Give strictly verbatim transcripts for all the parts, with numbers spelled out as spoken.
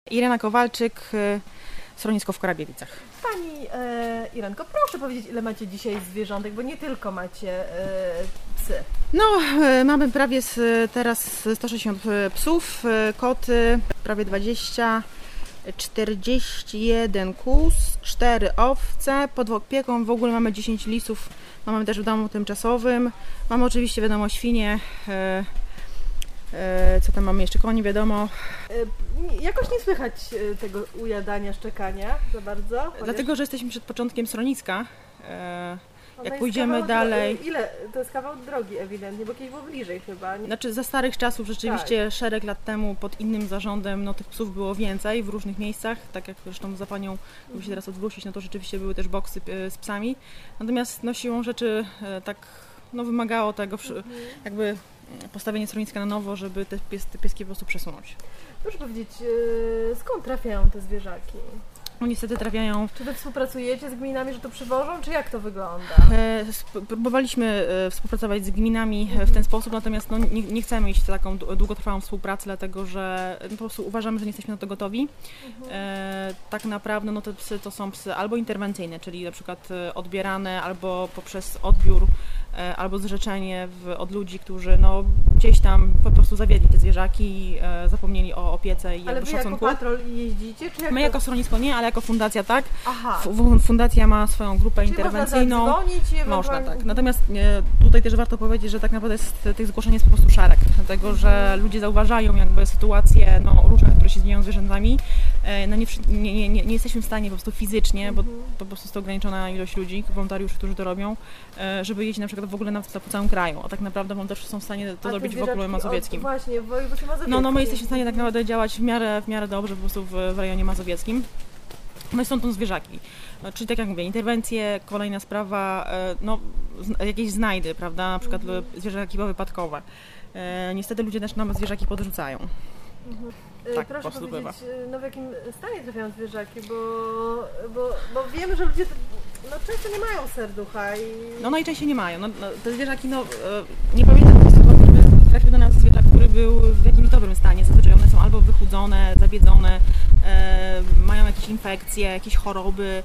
Irena Kowalczyk, schronisko w Korabiewicach. Pani e, Irenko, proszę powiedzieć, ile macie dzisiaj zwierzątek, bo nie tylko macie e, psy. No, e, mamy prawie z, teraz sto sześćdziesiąt psów, e, koty prawie dwadzieścia, czterdzieści jeden kóz, cztery owce, pod opieką w ogóle mamy dziesięć lisów, mamy też w domu tymczasowym. Mamy oczywiście, wiadomo, świnie, e, e, co tam mamy jeszcze, koni, wiadomo. E, jakoś nie słychać tego ujadania, szczekania za bardzo. Chociaż... Dlatego, że jesteśmy przed początkiem schroniska. E, Ona Jak pójdziemy dalej... Ile? To jest kawał drogi ewidentnie, bo kiedyś było bliżej chyba. Nie? Znaczy za starych czasów rzeczywiście tak. szereg lat temu pod innym zarządem no, tych psów było więcej w różnych miejscach, tak jak zresztą za Panią, jakby się teraz odwrócić, no to rzeczywiście były też boksy z psami. Natomiast no, siłą rzeczy tak no, wymagało tego mhm. jakby postawienie schroniska na nowo, żeby te, pies, te pieski po prostu przesunąć. Proszę powiedzieć, skąd trafiają te zwierzaki? No niestety trafiają... Czy Wy współpracujecie z gminami, że to przywożą, czy jak to wygląda? E, próbowaliśmy e, współpracować z gminami mhm. w ten sposób, natomiast no, nie, nie chcemy iść w taką długotrwałą współpracę, dlatego że no, po prostu uważamy, że nie jesteśmy na to gotowi. Mhm. E, tak naprawdę no, te psy to są psy albo interwencyjne, czyli na przykład odbierane albo poprzez odbiór, e, albo zrzeczenie w, od ludzi, którzy no, gdzieś tam po prostu zawiedli te zwierzaki, e, zapomnieli o opiece i ale jakby wy szacunku. jako patrol jeździcie? Czy jak My to... jako schronisko nie, ale jako fundacja tak. Aha. Fundacja ma swoją grupę Czyli interwencyjną. Można zadzwonić i Można, ewentualnie... tak. Natomiast e, tutaj też warto powiedzieć, że tak naprawdę jest, tych zgłoszeń jest po prostu szereg, dlatego że ludzie zauważają jakby sytuacje no, różne, które się dzieją z zwierzętami. E, no, nie, nie, nie, nie jesteśmy w stanie po prostu fizycznie, bo po prostu jest to ograniczona ilość ludzi, wolontariuszy, którzy to robią, e, żeby jeździć na przykład w ogóle na, po całym kraju. A tak naprawdę wolontariusze są w stanie to A zrobić w ogóle mazowieckim. Od, właśnie, w województwie mazowieckim. No, no my jesteśmy w stanie tak naprawdę działać w miarę, w miarę dobrze po prostu w, w rejonie mazowieckim. No i są to zwierzaki, no, czyli tak jak mówię, interwencje, kolejna sprawa, no jakieś znajdy, prawda, na przykład mhm. zwierzaki wypadkowe. E, niestety ludzie też nam zwierzaki podrzucają. Mhm. Tak, proszę powiedzieć, bywa. No w jakim stanie trafiają zwierzaki, bo, bo, bo wiemy, że ludzie no, często nie mają serducha i... No najczęściej nie mają, no, no, te zwierzaki, no nie pamiętam sytuacji, żeby trafił do nas zwierzak, który był w jakimś dobrym stanie, zazwyczaj one są albo wychudzone, zabiedzone, e, mają jakieś infekcje, jakieś choroby.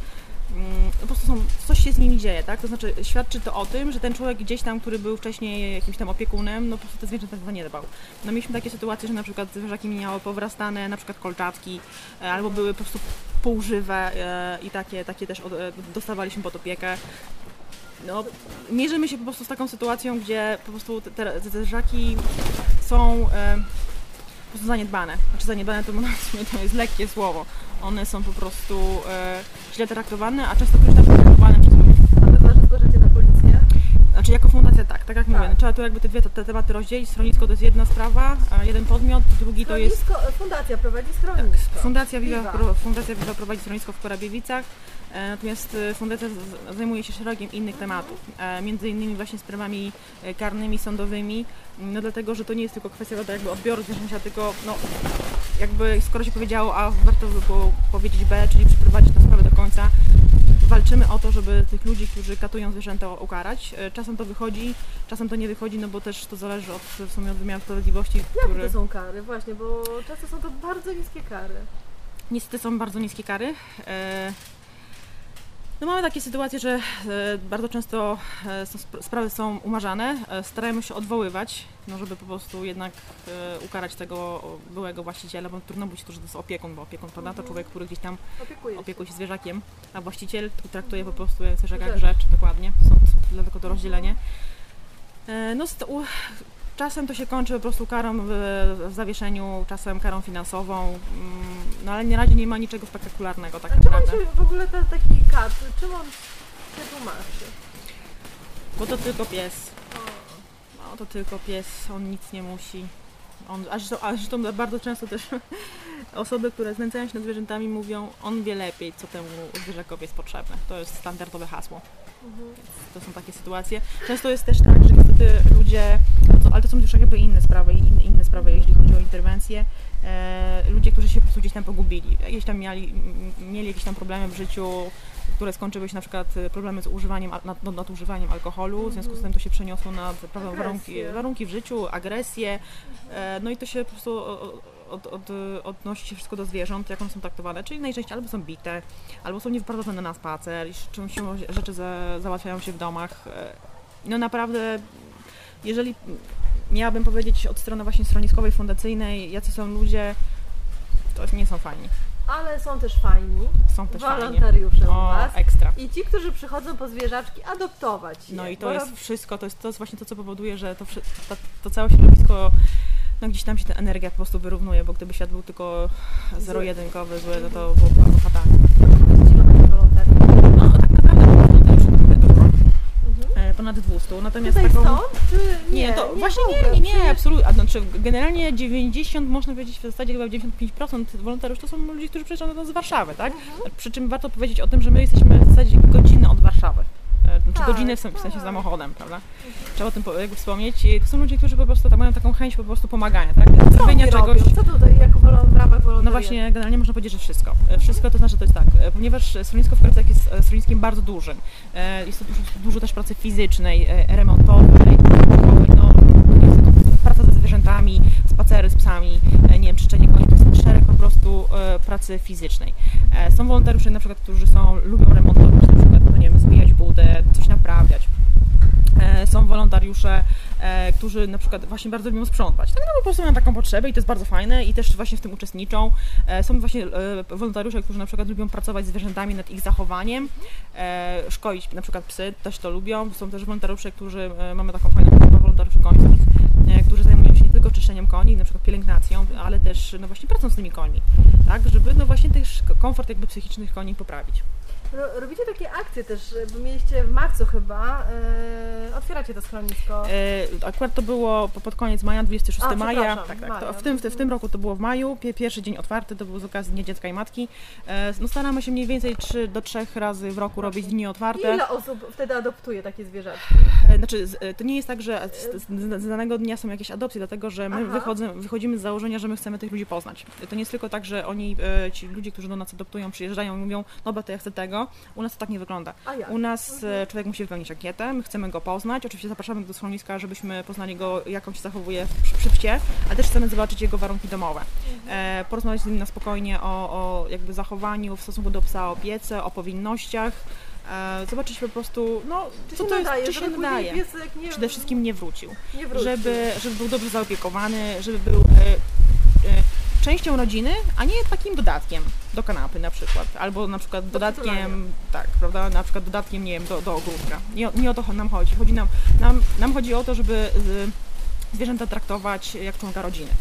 Po prostu są, coś się z nimi dzieje, tak? To znaczy świadczy to o tym, że ten człowiek gdzieś tam, który był wcześniej jakimś tam opiekunem, no po prostu te zwierzęta zaniedbał. No mieliśmy takie sytuacje, że na przykład zwierzaki miały powrastane na przykład kolczatki, albo były po prostu półżywe i takie, takie też dostawaliśmy pod opiekę. No, mierzymy się po prostu z taką sytuacją, gdzie po prostu te, te zwierzaki są po prostu zaniedbane. Znaczy zaniedbane to, to jest lekkie słowo. One są po prostu e, źle traktowane, a często też traktowane przez ludzi. A Wy Wy zgłaszacie na policję? Znaczy jako fundacja tak, tak jak tak. mówię. No, trzeba tu jakby te dwie te tematy rozdzielić. Schronisko to jest jedna sprawa, a jeden podmiot, drugi to jest... Fundacja prowadzi schronisko. Tak. Fundacja Viva, Viva. Fundacja Viva prowadzi schronisko w Korabiewicach. E, natomiast fundacja z, zajmuje się szeregiem innych tematów, e, między innymi właśnie sprawami karnymi, sądowymi, no dlatego, że to nie jest tylko kwestia jakby odbioru zwierzęcia, tylko no jakby skoro się powiedziało A, warto by było powiedzieć B, czyli przeprowadzić tę sprawę do końca. Walczymy o to, żeby tych ludzi, którzy katują zwierzęta, ukarać. Czasem to wychodzi, czasem to nie wychodzi, no bo też to zależy od, w sumie od wymiaru sprawiedliwości. Jakie który... to są kary? Właśnie, bo często są to bardzo niskie kary. Niestety są bardzo niskie kary. E... No mamy takie sytuacje, że e, bardzo często e, są, sprawy są umarzane, e, starajmy się odwoływać, no żeby po prostu jednak e, ukarać tego byłego właściciela, bo trudno być to, że to jest opiekun, bo opiekun to to człowiek, który gdzieś tam opiekuje się, opiekuje się zwierzakiem, a właściciel traktuje po prostu jak zwierzak jak rzecz, dokładnie, są tylko to rozdzielenie. E, no, u, czasem to się kończy po prostu karą w, w zawieszeniu, czasem karą finansową, no ale na razie nie ma niczego spektakularnego tak A naprawdę. Czym on się w ogóle ta, taki kat, czym on się tłumaczy? Bo to tylko pies. No to tylko pies, on nic nie musi. On, a, zresztą, a zresztą bardzo często też osoby, które znęcają się nad zwierzętami mówią, on wie lepiej, co temu zwierzakowi jest potrzebne. To jest standardowe hasło. Mhm. To są takie sytuacje. Często jest też tak, że niestety ludzie, ale to są już jakby inne sprawy, inne, inne sprawy, jeśli chodzi o interwencje. E, ludzie, którzy się po prostu gdzieś tam pogubili, gdzieś tam mieli, mieli jakieś tam problemy w życiu, które skończyły się na przykład problemy z używaniem, nad, nadużywaniem alkoholu, w związku z tym to się przeniosło na prawda, warunki, warunki w życiu, agresję, e, no i to się po prostu od, od, odnosi się wszystko do zwierząt, jak one są traktowane, czyli najczęściej albo są bite, albo są niewyprowadzone na spacer, i czymś się rzeczy za, załatwiają się w domach. No naprawdę, jeżeli miałabym powiedzieć od strony właśnie schroniskowej, fundacyjnej, jacy są ludzie, to nie są fajni. Ale są też fajni, są też wolontariusze fajnie. u Was. O, ekstra. I ci, którzy przychodzą po zwierzaczki adoptować je. No i to Bo jest rob... wszystko, to jest, to jest właśnie to, co powoduje, że to, to, to całe środowisko, no gdzieś tam się ta energia po prostu wyrównuje, bo gdyby świat był tylko zero-jedynkowy, zły, no to byłoby bardzo fatalnie. No tak naprawdę mhm. ponad dwieście, natomiast Tutaj taką... stąd, czy nie? Nie, to nie właśnie nie, nie, nie, absolutnie. Znaczy, generalnie dziewięćdziesiąt, można powiedzieć w zasadzie chyba dziewięćdziesiąt pięć procent wolontariuszy to są ludzie, którzy przyjeżdżają do nas z Warszawy, tak? Mhm. Przy czym warto powiedzieć o tym, że my jesteśmy w zasadzie godzinę od Warszawy. Czy tak, godzinę w sensie tak. samochodem, prawda? Mhm. Trzeba o tym jakby wspomnieć. To są ludzie, którzy po prostu tak mają taką chęć po prostu pomagania, tak? Zrobienia czegoś. Co tutaj jako w ramach wolontariatu? No właśnie, generalnie można powiedzieć, że wszystko. Wszystko to znaczy, to jest tak, ponieważ schronisko w Kracach jest schroniskiem bardzo dużym. Jest to dużo, dużo też pracy fizycznej, remontowej, no, jest to praca ze zwierzętami, spacery z psami, nie wiem, czyszczenie koni, to jest szereg po prostu pracy fizycznej. Są wolontariusze na przykład, którzy są, lubią remontować, na przykład, no nie wiem, zbijać budę, coś naprawiać. Są wolontariusze, e, którzy na przykład właśnie bardzo lubią sprzątać. Tak, no po prostu mają taką potrzebę i to jest bardzo fajne i też właśnie w tym uczestniczą. E, są właśnie e, wolontariusze, którzy na przykład lubią pracować z zwierzętami nad ich zachowaniem, e, szkolić na przykład psy, też to lubią. Są też wolontariusze, którzy, e, mamy taką fajną grupę wolontariuszy końskich, e, którzy zajmują się nie tylko czyszczeniem koni, na przykład pielęgnacją, ale też no właśnie pracą z tymi końmi, tak, żeby no właśnie też komfort jakby psychiczny tych koni poprawić. Robicie takie akcje też, bo mieliście w marcu chyba, yy, otwieracie to schronisko. Yy, akurat to było pod koniec maja, dwudziestego szóstego maja. Tak, tak. Maja. To w, tym, w, w tym roku to było w maju, pierwszy dzień otwarty, to był z okazji Dnia Dziecka i Matki. Yy, no staramy się mniej więcej trzy do trzech razy w roku robić dni otwarte. Ile osób wtedy adoptuje takie zwierzaczki? Yy, znaczy, to nie jest tak, że z, z, z danego dnia są jakieś adopcje, dlatego że my wychodzę, wychodzimy z założenia, że my chcemy tych ludzi poznać. To nie jest tylko tak, że oni, yy, ci ludzie, którzy do nas adoptują, przyjeżdżają i mówią, dobra, to ja chcę tego. U nas to tak nie wygląda. U nas mhm. człowiek musi wypełnić ankietę, my chcemy go poznać, oczywiście zapraszamy do schroniska, żebyśmy poznali go, jak on się zachowuje przy, przy psie, ale też chcemy zobaczyć jego warunki domowe. Mhm. E, porozmawiać z nim na spokojnie o, o jakby zachowaniu w stosunku do psa, o opiece, o powinnościach. E, zobaczyć po prostu, no, czy co się to jest, nadaje, czy się nadaje. Nie... Przede wszystkim nie wrócił. Nie wrócił. Żeby, żeby był dobrze zaopiekowany, żeby był e, e, częścią rodziny, a nie takim dodatkiem do kanapy na przykład, albo na przykład do dodatkiem, tak, prawda, na przykład dodatkiem, nie wiem, do, do ogródka. Nie, nie o to nam chodzi. Chodzi nam, nam, nam chodzi o to, żeby z, zwierzęta traktować jak członka rodziny.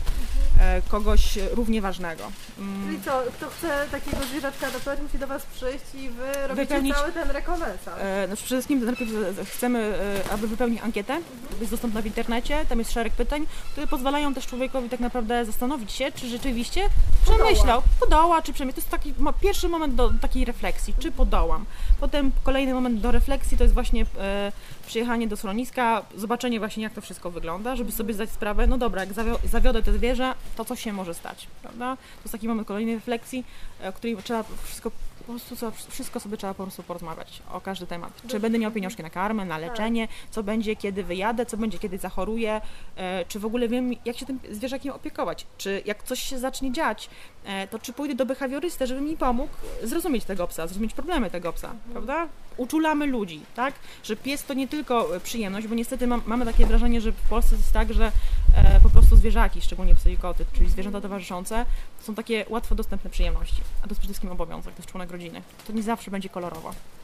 Kogoś równie ważnego. Czyli co, kto chce takiego zwierzaczka adoptować, musi do Was przyjść i Wy robicie wypełnić, cały ten rekompensat. E, znaczy przede wszystkim najpierw chcemy, e, aby wypełnić ankietę, mhm. jest dostępna w internecie, tam jest szereg pytań, które pozwalają też człowiekowi tak naprawdę zastanowić się, czy rzeczywiście przemyślał, podoła, czy przemyślał. To jest taki mo, pierwszy moment do takiej refleksji, czy podołam. Potem kolejny moment do refleksji to jest właśnie e, przyjechanie do schroniska, zobaczenie właśnie jak to wszystko wygląda, żeby sobie zdać sprawę, no dobra, jak zawiodę te zwierzę, to co się może stać, prawda? To jest taki moment kolejnej refleksji, o której trzeba wszystko, po prostu co, wszystko sobie trzeba po prostu porozmawiać o każdy temat. Czy będę miał pieniążki na karmę, na leczenie, co będzie, kiedy wyjadę, co będzie, kiedy zachoruję, e, czy w ogóle wiem, jak się tym zwierzakiem opiekować, czy jak coś się zacznie dziać, e, to czy pójdę do behawiorysty, żeby mi pomógł zrozumieć tego psa, zrozumieć problemy tego psa, prawda? Uczulamy ludzi, tak? Że pies to nie tylko przyjemność, bo niestety mam, mamy takie wrażenie, że w Polsce jest tak, że e, po prostu zwierzaki, szczególnie psy i koty, czyli zwierzęta towarzyszące, są takie łatwo dostępne przyjemności, a to jest przede wszystkim obowiązek, to jest członek rodziny. To nie zawsze będzie kolorowo.